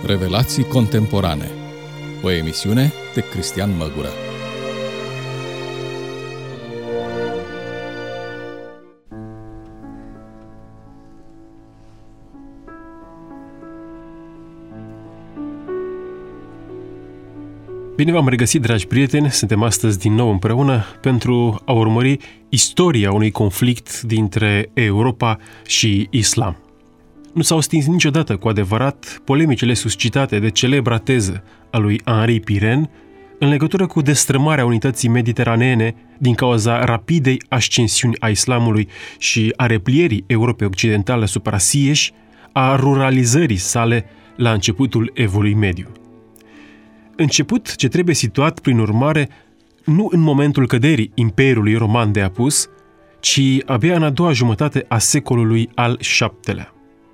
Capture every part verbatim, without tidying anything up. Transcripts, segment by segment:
Revelații contemporane. O emisiune de Cristian Măgură. Bine v-am regăsit, dragi prieteni! Suntem astăzi din nou împreună pentru a urmări istoria unui conflict dintre Europa și Islam. Nu s-au stins niciodată cu adevărat polemicile suscitate de celebra teză a lui Henri Pirenne în legătură cu destrămarea unității mediteraneene din cauza rapidei ascensiuni a islamului și a replierii Europei Occidentale asupra Sieși, a ruralizării sale la începutul Evului Mediu. Început ce trebuie situat, prin urmare, nu în momentul căderii Imperiului Roman de apus, ci abia în a doua jumătate a secolului al șaptelea.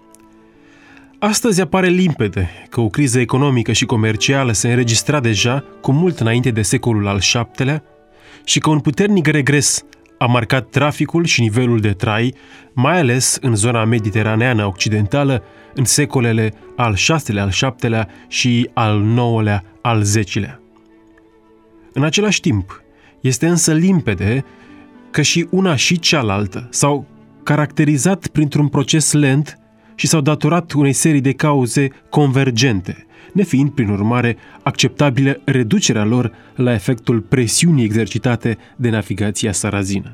Astăzi apare limpede că o criză economică și comercială se înregistra deja cu mult înainte de secolul al șaptelea și că un puternic regres a marcat traficul și nivelul de trai, mai ales în zona mediteraneană occidentală, în secolele al șaselea, al șaptelea și al nouălea, al zecilea. În același timp, este însă limpede că și una și cealaltă s-au caracterizat printr-un proces lent și s-au datorat unei serii de cauze convergente, nefiind, prin urmare, acceptabilă reducerea lor la efectul presiunii exercitate de navigația sarazină.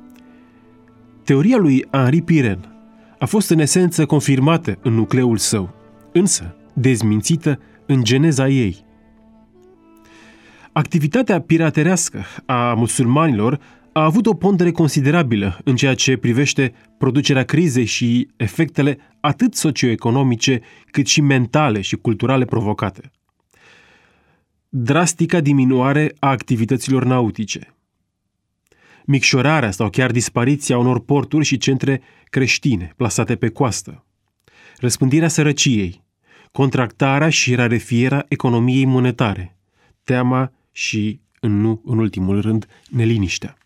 Teoria lui Henri Pirenne a fost în esență confirmată în nucleul său, însă dezmințită în geneza ei. Activitatea piraterească a musulmanilor a avut o pondere considerabilă în ceea ce privește producerea crizei și efectele atât socioeconomice cât și mentale și culturale provocate. Drastica diminuare a activităților nautice, micșorarea sau chiar dispariția unor porturi și centre creștine plasate pe coastă, răspândirea sărăciei, contractarea și rarefierea economiei monetare, teama și, în nu în ultimul rând, neliniștea.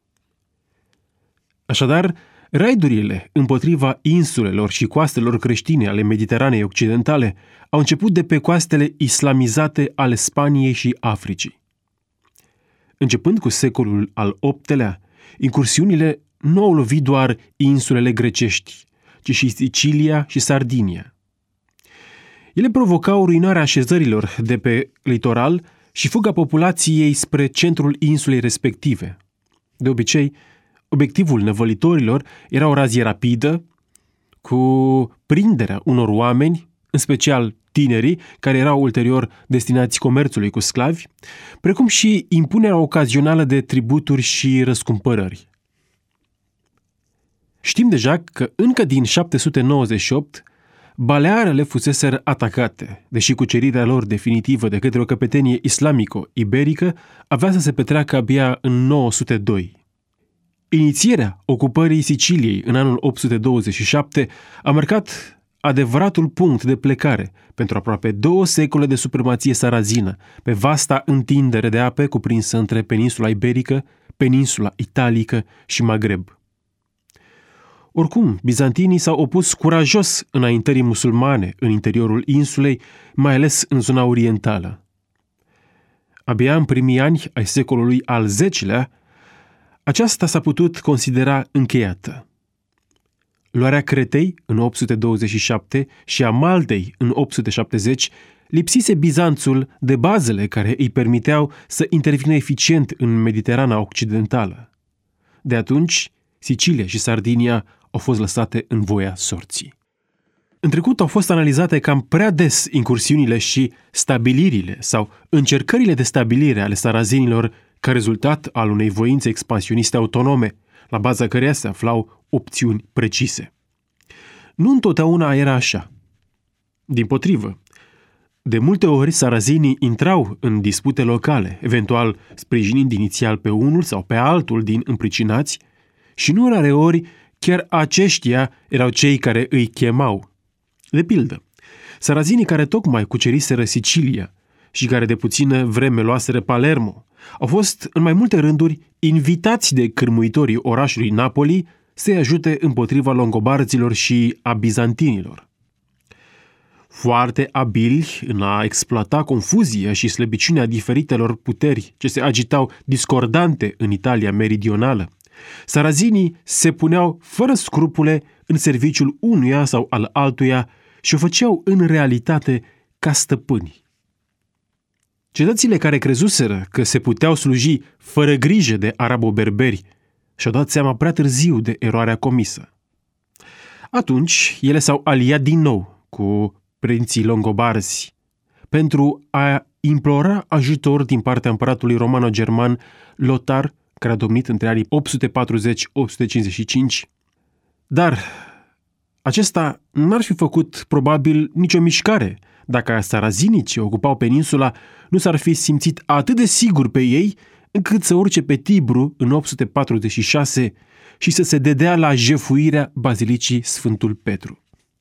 Așadar, raidurile împotriva insulelor și coastelor creștine ale Mediteranei Occidentale au început de pe coastele islamizate ale Spaniei și Africii. Începând cu secolul al optelea, incursiunile nu au lovit doar insulele grecești, ci și Sicilia și Sardinia. Ele provocau ruinarea așezărilor de pe litoral și fuga populației spre centrul insulei respective. De obicei, obiectivul năvălitorilor era o razie rapidă, cu prinderea unor oameni, în special tinerii, care erau ulterior destinați comerțului cu sclavi, precum și impunerea ocazională de tributuri și răscumpărări. Știm deja că încă din șapte sute nouăzeci și opt, Balearele fuseseră atacate, deși cucerirea lor definitivă de către o căpetenie islamico-iberică avea să se petreacă abia în nouă sute doi. Inițierea ocupării Siciliei în anul opt sute douăzeci și șapte a marcat adevăratul punct de plecare pentru aproape două secole de supremație sarazină pe vasta întindere de ape cuprinsă între peninsula iberică, peninsula italică și Maghreb. Oricum, bizantinii s-au opus curajos înaintării musulmane în interiorul insulei, mai ales în zona orientală. Abia în primii ani ai secolului al zecelea, aceasta s-a putut considera încheiată. Luarea Cretei în opt sute douăzeci și șapte și a Maltei în opt sute șaptezeci lipsise Bizanțul de bazele care îi permiteau să intervină eficient în Mediterana Occidentală. De atunci, Sicilia și Sardinia au fost lăsate în voia sorții. În trecut au fost analizate cam prea des incursiunile și stabilirile sau încercările de stabilire ale sarazinilor ca rezultat al unei voințe expansioniste autonome, la baza căreia se aflau opțiuni precise. Nu întotdeauna era așa. Dimpotrivă, de multe ori sarazinii intrau în dispute locale, eventual sprijinind inițial pe unul sau pe altul din împricinați, și nu rare ori chiar aceștia erau cei care îi chemau. De pildă, sarazinii care tocmai cuceriseră Sicilia și care de puțină vreme luaseră Palermo au fost în mai multe rânduri invitați de cârmuitorii orașului Napoli să-i ajute împotriva longobarzilor și a bizantinilor. foarte abili în a exploata confuzia și slăbiciunea diferitelor puteri ce se agitau discordante în Italia meridională. Sarazinii se puneau fără scrupule în serviciul unuia sau al altuia și o făceau în realitate ca stăpâni. Cetățile care crezuseră că se puteau sluji fără grijă de arabo-berberi și-au dat seama prea târziu de eroarea comisă. Atunci, ele s-au aliat din nou cu prinții longobarzi pentru a implora ajutor din partea împăratului romano-german Lothar, care a domnit între anii opt sute patruzeci - opt sute cincizeci și cinci, dar acesta n-ar fi făcut probabil nicio mișcare dacă sarazinii ce ocupau peninsula nu s-ar fi simțit atât de sigur pe ei încât să urce pe Tibru în opt sute patruzeci și șase și să se dedea la jefuirea Bazilicii Sfântul Petru.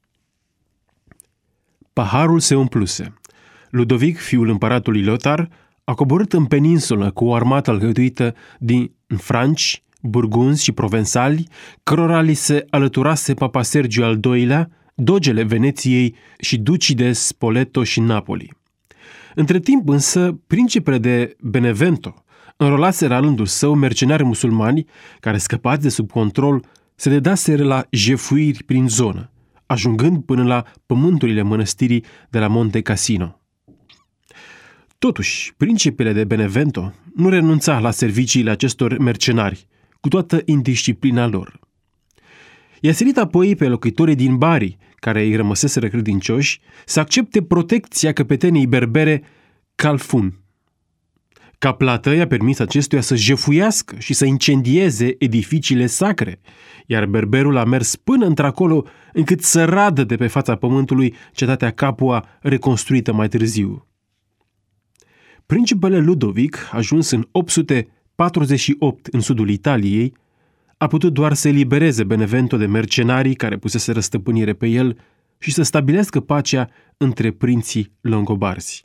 Paharul se umpluse. Ludovic, fiul împăratului Lothar, a coborât în peninsulă cu o armată alcătuită din franci, burgunzi și provensali, cărora li se alăturase Papa Sergiu al doilea, dogele Veneției și ducii de Spoleto și Napoli. Între timp însă, principele de Benevento înrolaseră la rândul său mercenari musulmani care, scăpați de sub control, se dedaseră la jefuiri prin zonă, ajungând până la pământurile mănăstirii de la Monte Cassino. Totuși, principele de Benevento nu renunța la serviciile acestor mercenari, cu toată indisciplina lor. I-a silit apoi pe locuitorii din Bari, care îi rămăseseră credincioși, să accepte protecția căpetenii berbere Calfun. Ca plată i-a permis acestuia să jefuiască și să incendieze edificiile sacre, iar berberul a mers până într-acolo încât să radă de pe fața pământului cetatea Capua reconstruită mai târziu. Principele Ludovic, ajuns în opt sute patruzeci și opt în sudul Italiei, a putut doar să elibereze Benevento de mercenarii care puseseră stăpânire pe el și să stabilească pacea între prinții longobarzi.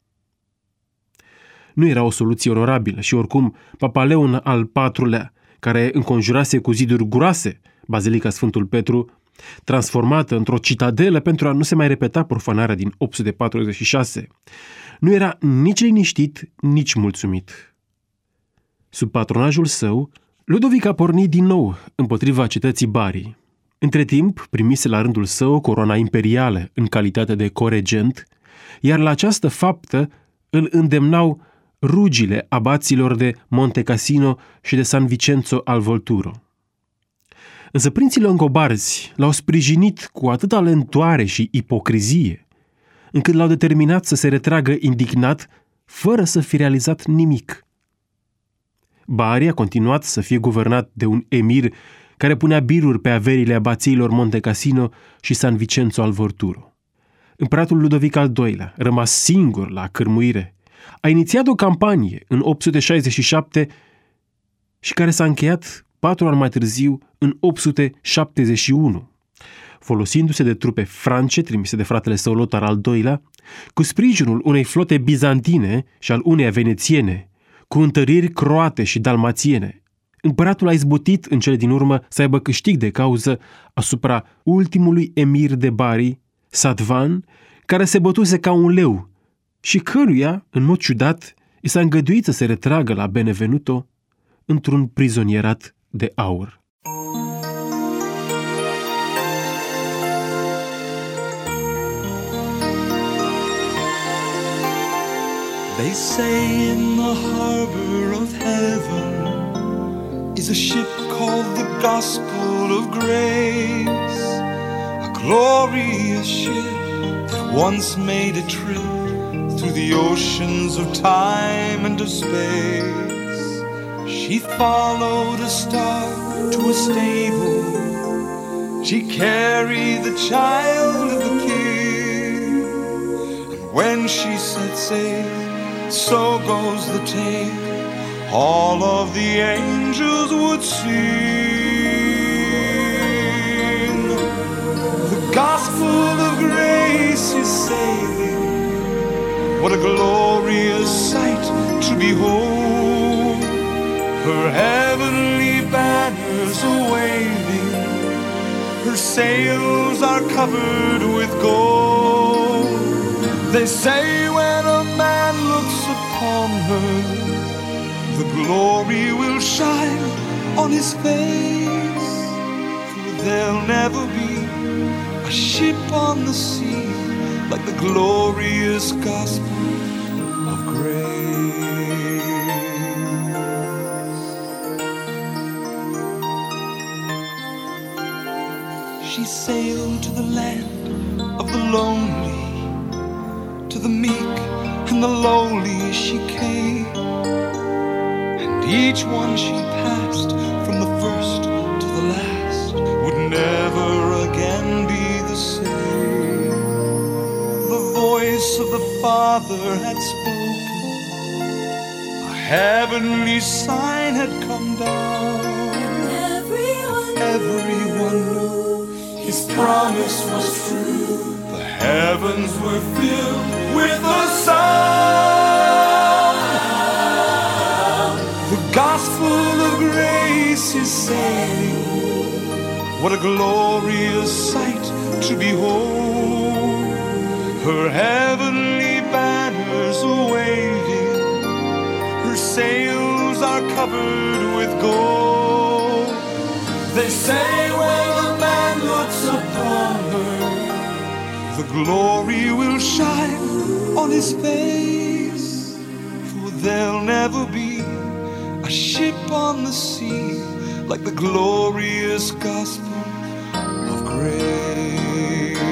Nu era o soluție onorabilă și oricum Papa Leon al patrulea, care înconjurase cu ziduri groase Bazilica Sfântul Petru, transformată într-o citadelă pentru a nu se mai repeta profanarea din opt sute patruzeci și șase, nu era nici liniștit, nici mulțumit. Sub patronajul său, Ludovic a pornit din nou împotriva cetății Bari. Între timp, primise la rândul său coroana imperială în calitate de coregent, iar la această faptă îl îndemnau rugile abaților de Monte Cassino și de San Vincenzo al Volturo. Însă prinții longobarzi l-au sprijinit cu atâta lentoare și ipocrizie, încât l-au determinat să se retragă indignat, fără să fi realizat nimic. Bari a continuat să fie guvernat de un emir care punea biruri pe averile abațiilor Monte Cassino și San Vincenzo al Volturo. Împăratul Ludovic al doilea, rămas singur la cârmuire, a inițiat o campanie în opt sute șaizeci și șapte și care s-a încheiat patru ani mai târziu în opt sute șaptezeci și unu, folosindu-se de trupe france trimise de fratele său Lothar al doilea, cu sprijinul unei flote bizantine și al uneia venețiene, cu întăriri croate și dalmațiene. Împăratul a izbutit în cele din urmă să aibă câștig de cauză asupra ultimului emir de Bari, Sadvan, care se bătuse ca un leu și căruia, în mod ciudat, i s-a îngăduit să se retragă la Benevenuto într-un prizonierat de aur. They say in the harbor of heaven is a ship called the Gospel of Grace, a glorious ship that once made a trip through the oceans of time and of space. She followed a star to a stable, she carried the child of the King, and when she set sail, so goes the tale, all of the angels would sing. The gospel of grace is sailing, what a glorious sight to behold. Her heavenly banners are waving, her sails are covered with gold. They say when a man looks upon her, the glory will shine on his face. For there'll never be a ship on the sea like the glorious gospel of grace. She sailed to the land of the lonely, to the meek and the lowly she came, and each one she passed, from the first to the last, would never again be the same. The voice of the Father had spoken, a heavenly sign had come down, and everyone, everyone knew His promise was true. The heavens were filled with the sound. The gospel of grace is saying, what a glorious sight to behold. Her heavenly banners are waving, her sails are covered with gold. They say when a man looks upon her, the glory will shine on his face. For there'll never be a ship on the sea like the glorious gospel of grace.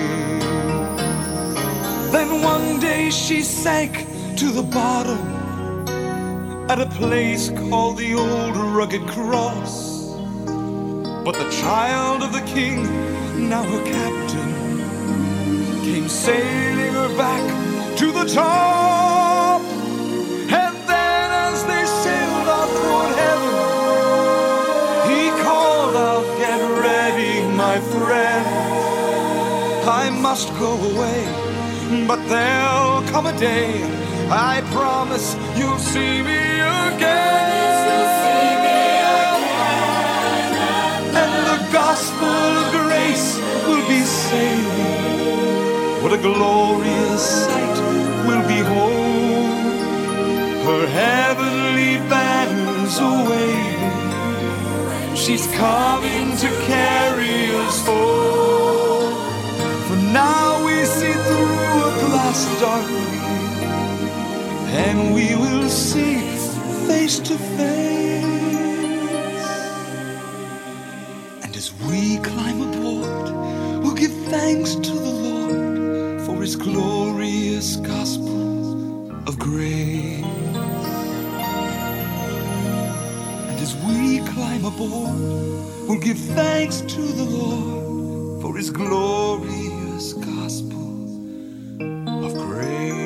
Then one day she sank to the bottom at a place called the Old Rugged Cross. But the child of the King, now her captain, came sailing her back to the top. And then as they sailed off toward heaven, he called out, get ready, my friend. I must go away, but there'll come a day, I promise you'll see me again. And the gospel of grace will be sailing. What a glorious sight we'll behold. Her heavenly banners are waving. She's coming to carry us home. For now we see through a glass darkly, and we will see face to face. And as we climb aboard, we'll give thanks to the Lord for His glorious gospel of grace. And as we climb aboard, we'll give thanks to the Lord for His glorious gospel of grace.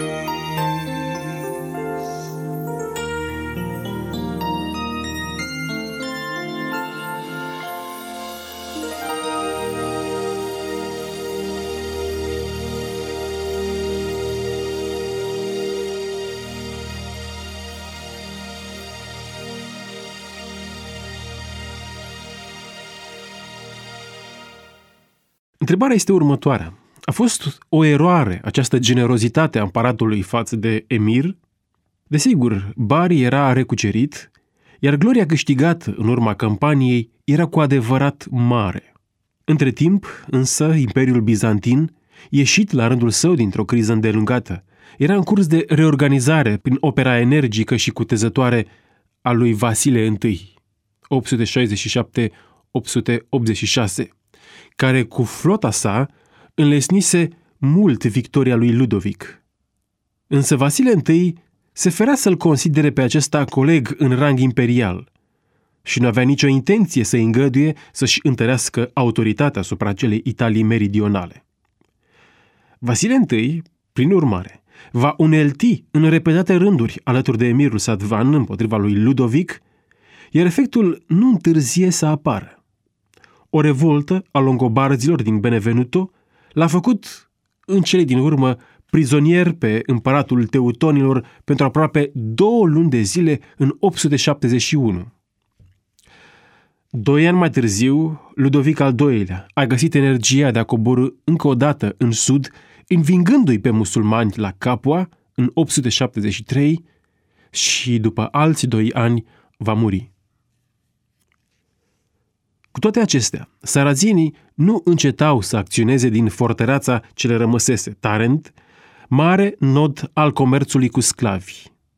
Întrebarea este următoarea. A fost o eroare această generozitate a împăratului față de emir? Desigur, Bari era recucerit, iar gloria câștigată în urma campaniei era cu adevărat mare. Între timp, însă, Imperiul Bizantin, ieșit la rândul său dintr-o criză îndelungată, era în curs de reorganizare prin opera energică și cutezătoare a lui Vasile I, opt sute șaizeci și șapte - opt sute optzeci și șase, care cu flota sa înlesnise mult victoria lui Ludovic. Însă Vasile I se ferea să-l considere pe acesta coleg în rang imperial și nu avea nicio intenție să-i îngăduie să-și întărească autoritatea asupra acelei Italii meridionale. Vasile I, prin urmare, va unelti în repetate rânduri alături de emirul Sadvan împotriva lui Ludovic, iar efectul nu întârzie să apară. O revoltă a longobarzilor din Benevenuto l-a făcut în cele din urmă prizonier pe împăratul teutonilor pentru aproape două luni de zile în opt sute șaptezeci și unu. Doi ani mai târziu, Ludovic al doilea a găsit energia de a coborî încă o dată în sud, învingându-i pe musulmani la Capua în opt sute șaptezeci și trei și după alți doi ani va muri. Cu toate acestea, sarazinii nu încetau să acționeze din fortăreața ce le rămăsese, Tarent, mare nod al comerțului cu sclavi.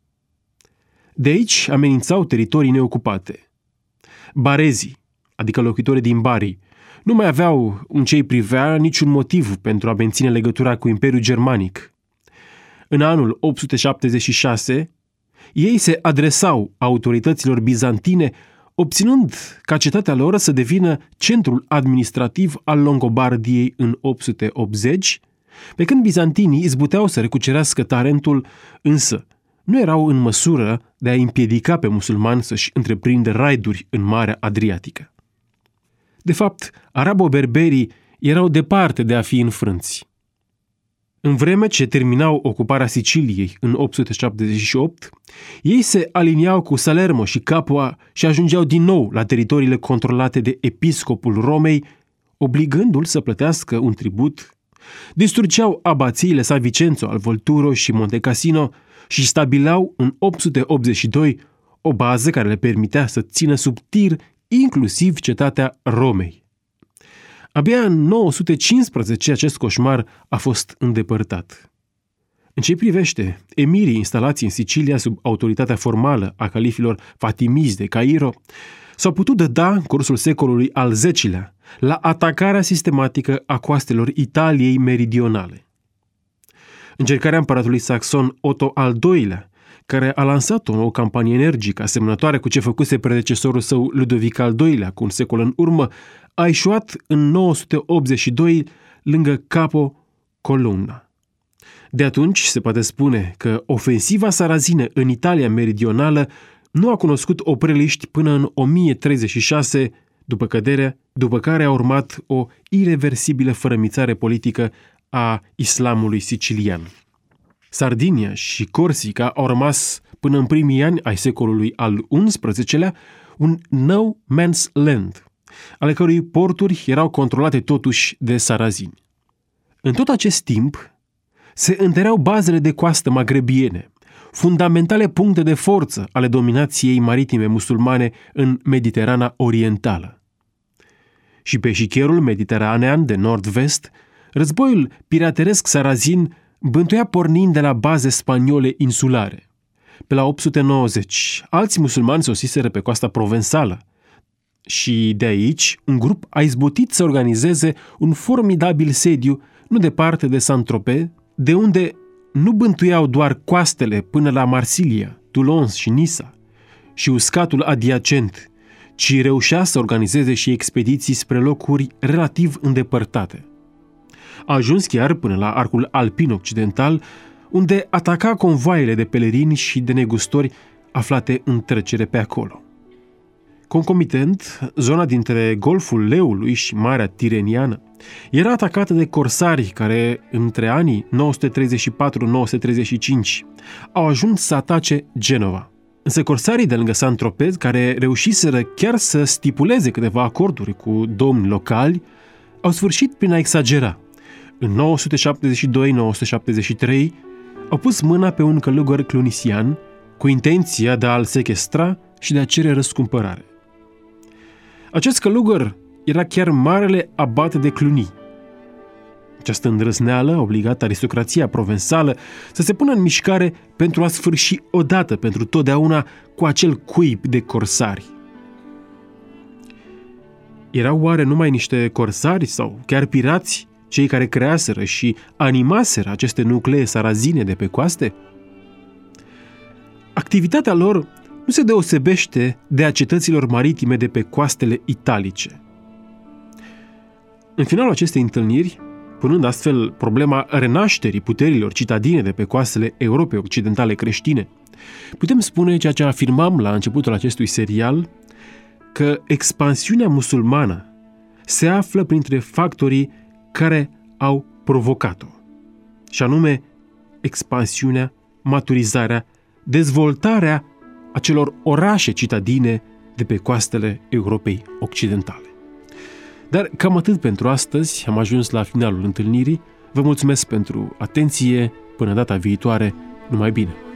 De aici amenințau teritorii neocupate. Barezii, adică locuitorii din Bari, nu mai aveau în ce-i privea niciun motiv pentru a menține legătura cu Imperiul Germanic. În anul opt sute șaptezeci și șase, ei se adresau autorităților bizantine, obținând ca cetatea lor să devină centrul administrativ al Longobardiei în opt sute optzeci, pe când bizantinii izbuteau să recucerească Tarentul, însă nu erau în măsură de a împiedica pe musulmani să-și întreprindă raiduri în Marea Adriatică. De fapt, arabo-berberii erau departe de a fi înfrânți. În vreme ce terminau ocuparea Siciliei în opt sute șaptezeci și opt, ei se aliniau cu Salermo și Capua și ajungeau din nou la teritoriile controlate de episcopul Romei, obligându-l să plătească un tribut, distrugeau abațiile San Vincenzo al Volturo și Monte Cassino și stabileau în opt sute optzeci și doi o bază care le permitea să țină sub tir inclusiv cetatea Romei. Abia în nouă sute cincisprezece acest coșmar a fost îndepărtat. În ce privește emirii instalați în Sicilia sub autoritatea formală a califilor fatimizi de Cairo, s-au putut da în cursul secolului al zecilea la atacarea sistematică a coastelor Italiei meridionale. Încercarea împăratului saxon Otto al doilea, care a lansat o nouă campanie energică asemănătoare cu ce făcuse predecesorul său Ludovic al doilea cu un secol în urmă, a eșuat în nouă sute optzeci și doi lângă Capo Colonna. De atunci se poate spune că ofensiva sarazină în Italia meridională nu a cunoscut opreliști până în o mie treizeci și șase, după căderea, după care a urmat o ireversibilă fărămițare politică a islamului sicilian. Sardinia și Corsica au rămas până în primii ani ai secolului al unsprezecelea un no man's land, ale cărui porturi erau controlate totuși de sarazini. În tot acest timp se întăreau bazele de coastă magrebiene, fundamentale puncte de forță ale dominației maritime musulmane în Mediterana Orientală. Și pe șicherul mediteranean de nord-vest, războiul pirateresc sarazin bântuia pornind de la baze spaniole insulare. Pe la opt sute nouăzeci, alți musulmani sosiseră pe coasta provențală și de aici un grup a izbutit să organizeze un formidabil sediu nu departe de Saint-Tropez, de unde nu bântuiau doar coastele până la Marsilia, Toulon și Nisa și uscatul adiacent, ci reușea să organizeze și expediții spre locuri relativ îndepărtate. A ajuns chiar până la arcul alpin occidental, unde ataca convoaiele de pelerini și de negustori aflate în trecere pe acolo. Concomitent, zona dintre Golful Leului și Marea Tireniană era atacată de corsari care, între anii nouă sute treizeci și patru - nouă sute treizeci și cinci, au ajuns să atace Genova. Însă corsarii de lângă Saint-Tropez, care reușiseră chiar să stipuleze câteva acorduri cu domni locali, au sfârșit prin a exagera. În nouă sute șaptezeci și doi - nouă sute șaptezeci și trei au pus mâna pe un călugăr clunisian cu intenția de a-l sechestra și de a cere răscumpărare. Acest călugăr era chiar marele abat de Cluny. Această îndrăzneală a obligat aristocrația provențală să se pună în mișcare pentru a sfârși odată pentru totdeauna cu acel cuib de corsari. Erau oare numai niște corsari sau chiar pirați cei care creaseră și animaseră aceste nuclee sarazine de pe coaste? Activitatea lor nu se deosebește de a cetăților maritime de pe coastele italice. În finalul acestei întâlniri, punând astfel problema renașterii puterilor citadine de pe coastele Europei Occidentale creștine, putem spune ceea ce afirmam la începutul acestui serial, că expansiunea musulmană se află printre factorii care au provocat-o, și anume expansiunea, maturizarea, dezvoltarea acelor orașe citadine de pe coastele Europei Occidentale. Dar cam atât pentru astăzi, am ajuns la finalul întâlnirii. Vă mulțumesc pentru atenție, până data viitoare, numai bine!